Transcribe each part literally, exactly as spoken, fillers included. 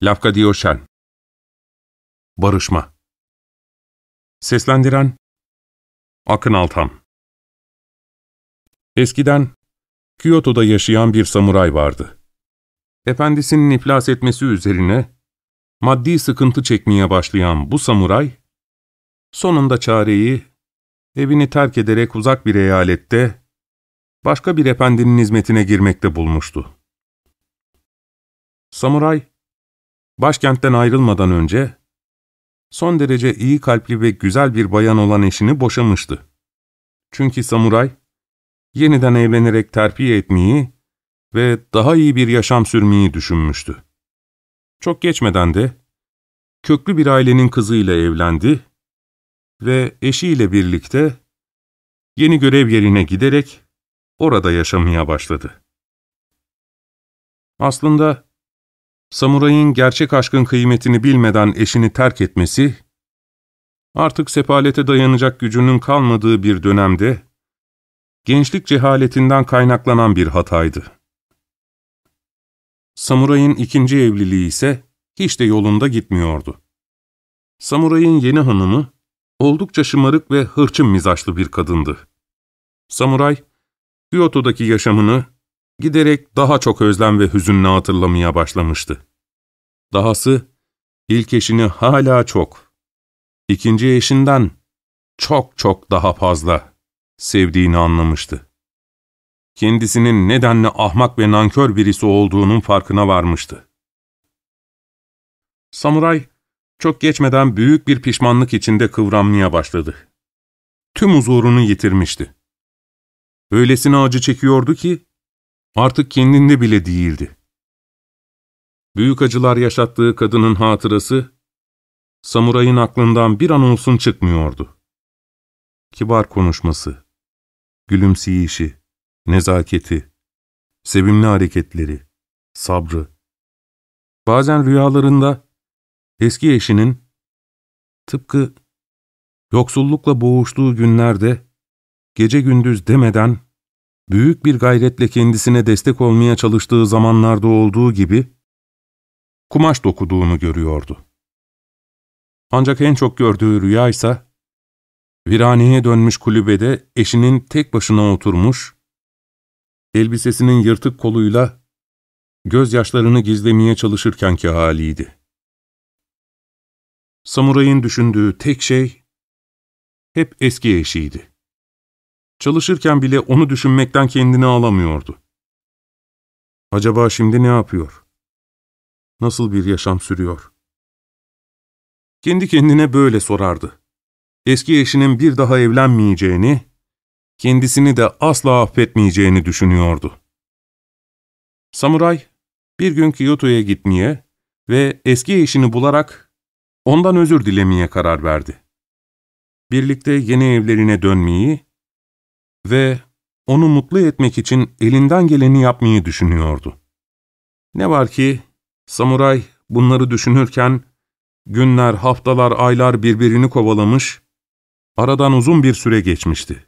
Lafcadio-Shen. Barışma. Seslendiren Akın Altan. Eskiden Kyoto'da yaşayan bir samuray vardı. Efendisinin iflas etmesi üzerine maddi sıkıntı çekmeye başlayan bu samuray, sonunda çareyi evini terk ederek uzak bir eyalette başka bir efendinin hizmetine girmekte bulmuştu. Samuray, başkentten ayrılmadan önce son derece iyi kalpli ve güzel bir bayan olan eşini boşamıştı. Çünkü samuray, yeniden evlenerek terfi etmeyi ve daha iyi bir yaşam sürmeyi düşünmüştü. Çok geçmeden de köklü bir ailenin kızıyla evlendi ve eşiyle birlikte yeni görev yerine giderek orada yaşamaya başladı. Aslında samurayın gerçek aşkın kıymetini bilmeden eşini terk etmesi, artık sefalete dayanacak gücünün kalmadığı bir dönemde gençlik cehaletinden kaynaklanan bir hataydı. Samurayın ikinci evliliği ise hiç de yolunda gitmiyordu. Samurayın yeni hanımı oldukça şımarık ve hırçın mizaçlı bir kadındı. Samuray, Kyoto'daki yaşamını giderek daha çok özlem ve hüzünle hatırlamaya başlamıştı. Dahası ilk eşini hala çok, ikinci eşinden çok çok daha fazla sevdiğini anlamıştı. Kendisinin nedenle ahmak ve nankör birisi olduğunun farkına varmıştı. Samuray, çok geçmeden büyük bir pişmanlık içinde kıvranmaya başladı. Tüm huzurunu yitirmişti. Öylesine acı çekiyordu ki, artık kendinde bile değildi. Büyük acılar yaşattığı kadının hatırası, samurayın aklından bir an olsun çıkmıyordu. Kibar konuşması, gülümseyişi, nezaketi, sevimli hareketleri, sabrı. Bazen rüyalarında eski eşinin, tıpkı yoksullukla boğuştuğu günlerde, gece gündüz demeden, büyük bir gayretle kendisine destek olmaya çalıştığı zamanlarda olduğu gibi, kumaş dokuduğunu görüyordu. Ancak en çok gördüğü rüya ise, viraneye dönmüş kulübede eşinin tek başına oturmuş, elbisesinin yırtık koluyla gözyaşlarını gizlemeye çalışırkenki haliydi. Samurayın düşündüğü tek şey, hep eski eşiydi. Çalışırken bile onu düşünmekten kendini alamıyordu. Acaba şimdi ne yapıyor? Nasıl bir yaşam sürüyor? Kendi kendine böyle sorardı. Eski eşinin bir daha evlenmeyeceğini, kendisini de asla affetmeyeceğini düşünüyordu. Samuray, bir gün Kyoto'ya gitmeye ve eski eşini bularak ondan özür dilemeye karar verdi. Birlikte yeni evlerine dönmeyi ve onu mutlu etmek için elinden geleni yapmayı düşünüyordu. Ne var ki, samuray bunları düşünürken, günler, haftalar, aylar birbirini kovalamış, aradan uzun bir süre geçmişti.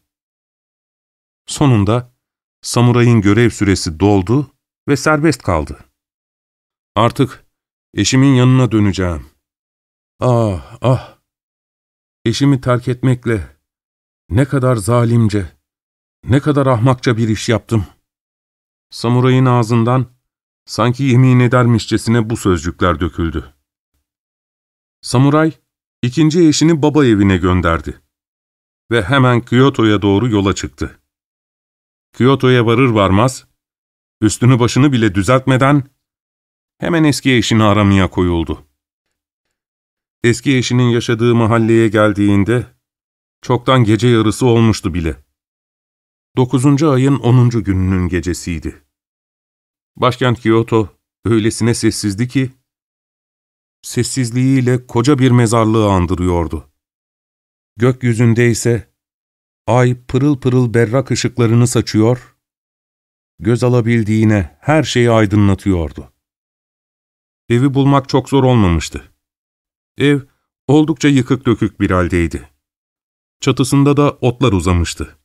Sonunda, samurayın görev süresi doldu ve serbest kaldı. Artık eşimin yanına döneceğim. Ah, ah! Eşimi terk etmekle ne kadar zalimce, ne kadar ahmakça bir iş yaptım. Samurayın ağzından sanki yemin edermişçesine bu sözcükler döküldü. Samuray, ikinci eşini baba evine gönderdi ve hemen Kyoto'ya doğru yola çıktı. Kyoto'ya varır varmaz, üstünü başını bile düzeltmeden hemen eski eşini aramaya koyuldu. Eski eşinin yaşadığı mahalleye geldiğinde çoktan gece yarısı olmuştu bile. Dokuzuncu ayın onuncu gününün gecesiydi. Başkent Kyoto öylesine sessizdi ki, sessizliğiyle koca bir mezarlığı andırıyordu. Gökyüzünde ise ay pırıl pırıl berrak ışıklarını saçıyor, göz alabildiğine her şeyi aydınlatıyordu. Evi bulmak çok zor olmamıştı. Ev oldukça yıkık dökük bir haldeydi. Çatısında da otlar uzamıştı.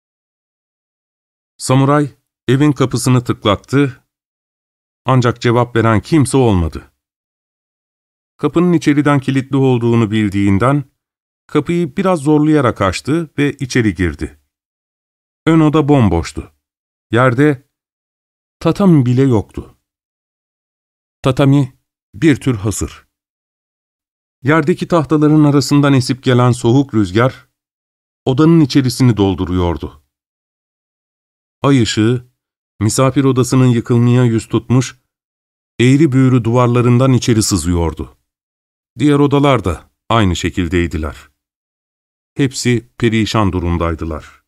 Samuray evin kapısını tıklattı, ancak cevap veren kimse olmadı. Kapının içeriden kilitli olduğunu bildiğinden, kapıyı biraz zorlayarak açtı ve içeri girdi. Ön oda bomboştu. Yerde tatami bile yoktu. Tatami bir tür hasır. Yerdeki tahtaların arasından esip gelen soğuk rüzgar, odanın içerisini dolduruyordu. Ay ışığı, misafir odasının yıkılmaya yüz tutmuş, eğri büğrü duvarlarından içeri sızıyordu. Diğer odalar da aynı şekildeydiler. Hepsi perişan durumdaydılar.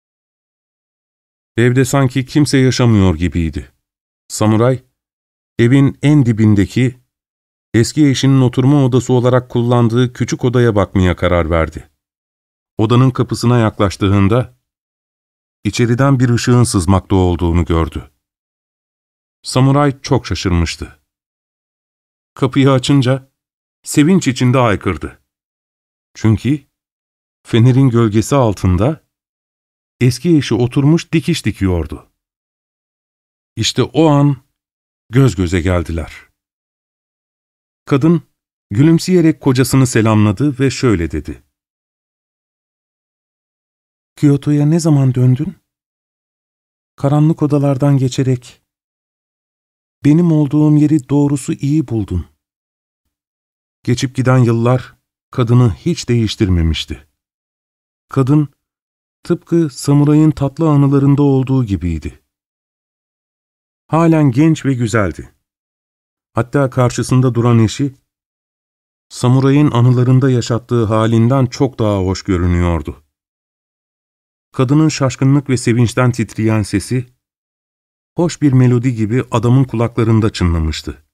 Evde sanki kimse yaşamıyor gibiydi. Samuray, evin en dibindeki, eski eşinin oturma odası olarak kullandığı küçük odaya bakmaya karar verdi. Odanın kapısına yaklaştığında, içeriden bir ışığın sızmakta olduğunu gördü. Samuray çok şaşırmıştı. Kapıyı açınca, sevinç içinde haykırdı. Çünkü fenerin gölgesi altında, eski eşi oturmuş dikiş dikiyordu. İşte o an göz göze geldiler. Kadın gülümseyerek kocasını selamladı ve şöyle dedi. "Kyoto'ya ne zaman döndün? Karanlık odalardan geçerek benim olduğum yeri doğrusu iyi buldun." Geçip giden yıllar kadını hiç değiştirmemişti. Kadın tıpkı samurayın tatlı anılarında olduğu gibiydi. Halen genç ve güzeldi. Hatta karşısında duran eşi, samurayın anılarında yaşattığı halinden çok daha hoş görünüyordu. Kadının şaşkınlık ve sevinçten titreyen sesi, hoş bir melodi gibi adamın kulaklarında çınlamıştı.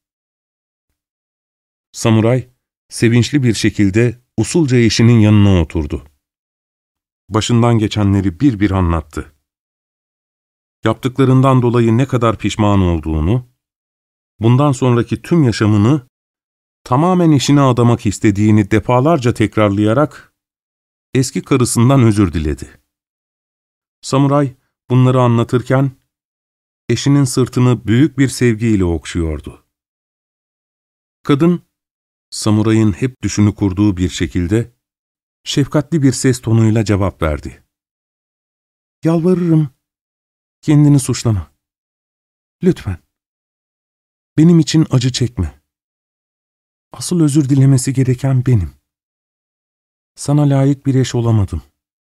Samuray, sevinçli bir şekilde usulca eşinin yanına oturdu. Başından geçenleri bir bir anlattı. Yaptıklarından dolayı ne kadar pişman olduğunu, bundan sonraki tüm yaşamını tamamen işine adamak istediğini defalarca tekrarlayarak eski karısından özür diledi. Samuray bunları anlatırken eşinin sırtını büyük bir sevgiyle okşuyordu. Kadın, samurayın hep düşünü kurduğu bir şekilde şefkatli bir ses tonuyla cevap verdi. "Yalvarırım, kendini suçlama. Lütfen. Benim için acı çekme. Asıl özür dilemesi gereken benim. Sana layık bir eş olamadım."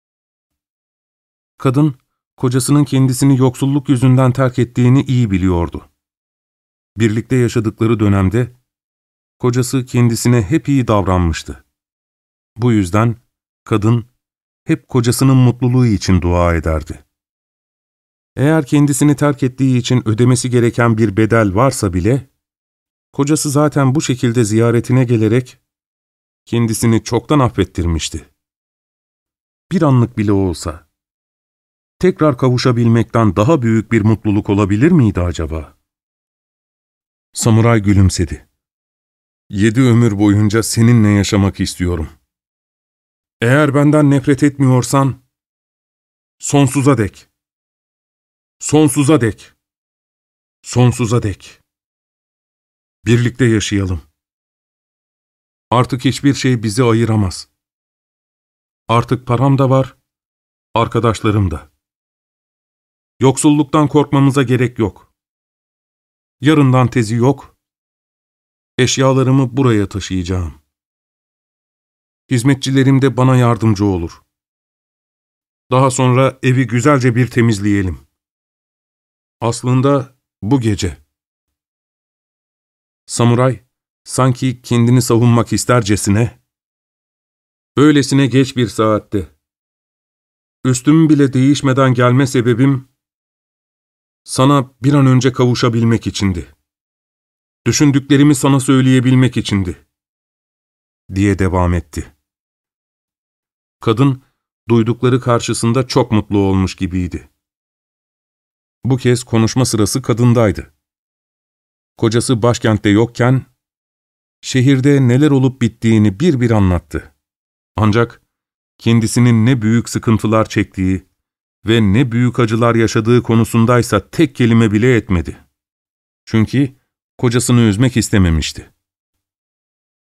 Kadın, kocasının kendisini yoksulluk yüzünden terk ettiğini iyi biliyordu. Birlikte yaşadıkları dönemde, kocası kendisine hep iyi davranmıştı. Bu yüzden, kadın, hep kocasının mutluluğu için dua ederdi. Eğer kendisini terk ettiği için ödemesi gereken bir bedel varsa bile, kocası zaten bu şekilde ziyaretine gelerek, kendisini çoktan affettirmişti. Bir anlık bile olsa, tekrar kavuşabilmekten daha büyük bir mutluluk olabilir miydi acaba? Samuray gülümsedi. "Yedi ömür boyunca seninle yaşamak istiyorum. Eğer benden nefret etmiyorsan, sonsuza dek, sonsuza dek, sonsuza dek. Birlikte yaşayalım. Artık hiçbir şey bizi ayıramaz. Artık param da var, arkadaşlarım da. Yoksulluktan korkmamıza gerek yok. Yarından tezi yok. Eşyalarımı buraya taşıyacağım. Hizmetçilerim de bana yardımcı olur. Daha sonra evi güzelce bir temizleyelim. Aslında bu gece." Samuray, sanki kendini savunmak istercesine, "Öylesine geç bir saatte, üstüm bile değişmeden gelme sebebim, sana bir an önce kavuşabilmek içindi. Düşündüklerimi sana söyleyebilmek içindi," diye devam etti. Kadın, duydukları karşısında çok mutlu olmuş gibiydi. Bu kez konuşma sırası kadındaydı. Kocası başkentte yokken, şehirde neler olup bittiğini bir bir anlattı. Ancak kendisinin ne büyük sıkıntılar çektiği ve ne büyük acılar yaşadığı konusundaysa tek kelime bile etmedi. Çünkü kocasını üzmek istememişti.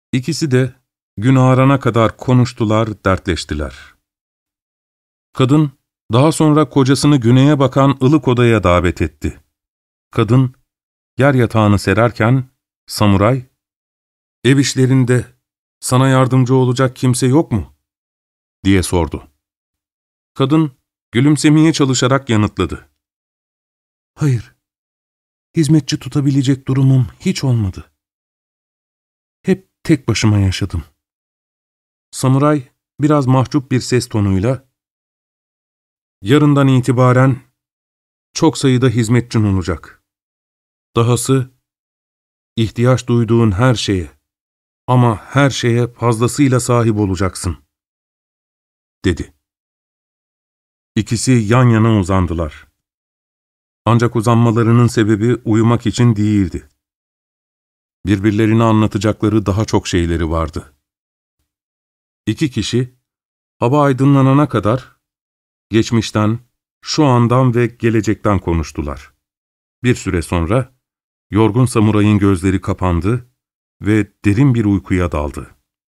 İkisi de gün ağarana kadar konuştular, dertleştiler. Kadın, daha sonra kocasını güneye bakan ılık odaya davet etti. Kadın, yer yatağını sererken, samuray, ''Ev işlerinde sana yardımcı olacak kimse yok mu?'' diye sordu. Kadın, gülümsemeye çalışarak yanıtladı. ''Hayır, hizmetçi tutabilecek durumum hiç olmadı. Hep tek başıma yaşadım.'' Samuray, biraz mahcup bir ses tonuyla, ''Yarından itibaren çok sayıda hizmetçin olacak. Dahası, ihtiyaç duyduğun her şeye ama her şeye fazlasıyla sahip olacaksın.'' dedi. İkisi yan yana uzandılar. Ancak uzanmalarının sebebi uyumak için değildi. Birbirlerine anlatacakları daha çok şeyleri vardı. İki kişi, hava aydınlanana kadar, geçmişten, şu andan ve gelecekten konuştular. Bir süre sonra, yorgun samurayın gözleri kapandı ve derin bir uykuya daldı.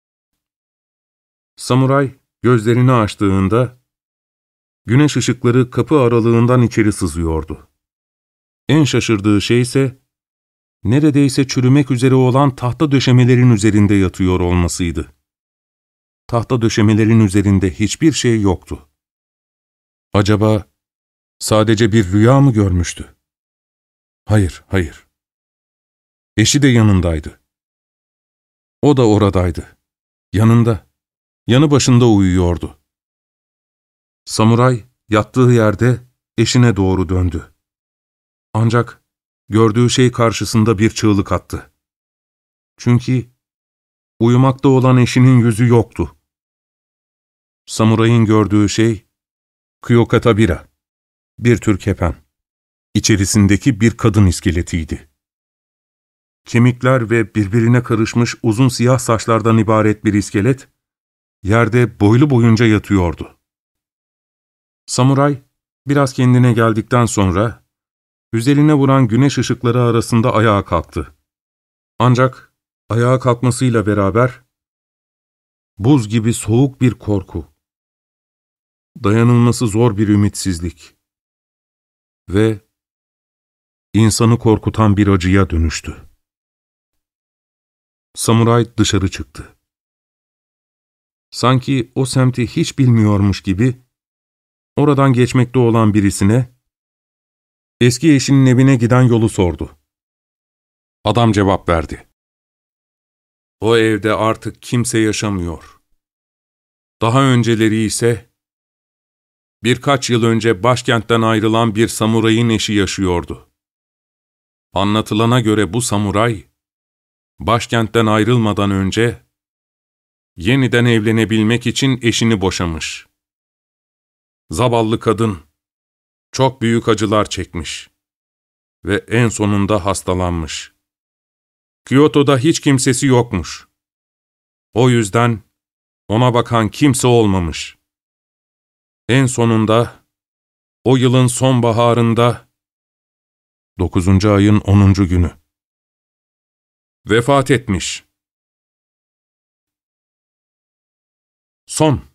Samuray, gözlerini açtığında, güneş ışıkları kapı aralığından içeri sızıyordu. En şaşırdığı şey ise, neredeyse çürümek üzere olan tahta döşemelerin üzerinde yatıyor olmasıydı. Tahta döşemelerin üzerinde hiçbir şey yoktu. Acaba sadece bir rüya mı görmüştü? Hayır, hayır. Eşi de yanındaydı. O da oradaydı. Yanında, yanı başında uyuyordu. Samuray yattığı yerde eşine doğru döndü. Ancak gördüğü şey karşısında bir çığlık attı. Çünkü uyumakta olan eşinin yüzü yoktu. Samurayın gördüğü şey, Kyokatabira, bir tür kefen, içerisindeki bir kadın iskeletiydi. Kemikler ve birbirine karışmış uzun siyah saçlardan ibaret bir iskelet, yerde boylu boyunca yatıyordu. Samuray, biraz kendine geldikten sonra, üzerine vuran güneş ışıkları arasında ayağa kalktı. Ancak ayağa kalkmasıyla beraber, buz gibi soğuk bir korku, dayanılması zor bir ümitsizlik ve insanı korkutan bir acıya dönüştü. Samuray dışarı çıktı. Sanki o semti hiç bilmiyormuş gibi, oradan geçmekte olan birisine, eski eşinin evine giden yolu sordu. Adam cevap verdi. O evde artık kimse yaşamıyor. Daha önceleri ise, birkaç yıl önce başkentten ayrılan bir samurayın eşi yaşıyordu. Anlatılana göre bu samuray, başkentten ayrılmadan önce, yeniden evlenebilmek için eşini boşamış. Zavallı kadın, çok büyük acılar çekmiş ve en sonunda hastalanmış. Kyoto'da hiç kimsesi yokmuş. O yüzden ona bakan kimse olmamış. En sonunda, o yılın sonbaharında, dokuzuncu ayın onuncu günü, vefat etmiş. Son.